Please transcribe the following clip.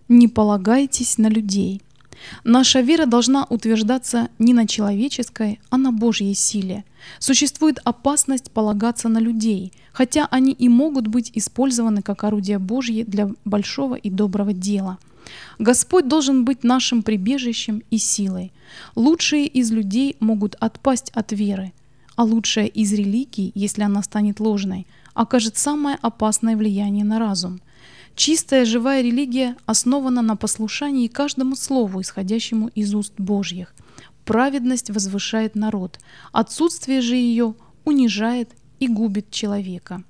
Не полагайтесь на людей. Наша вера должна утверждаться не на человеческой, а на Божьей силе. Существует опасность полагаться на людей, хотя они и могут быть использованы как орудия Божьи для большого и доброго дела. Господь должен быть нашим прибежищем и силой. Лучшие из людей могут отпасть от веры, а лучшая из религий, если она станет ложной, окажет самое опасное влияние на разум. Чистая живая религия основана на послушании каждому слову, исходящему из уст Божьих. Праведность возвышает народ, отсутствие же ее унижает и губит человека.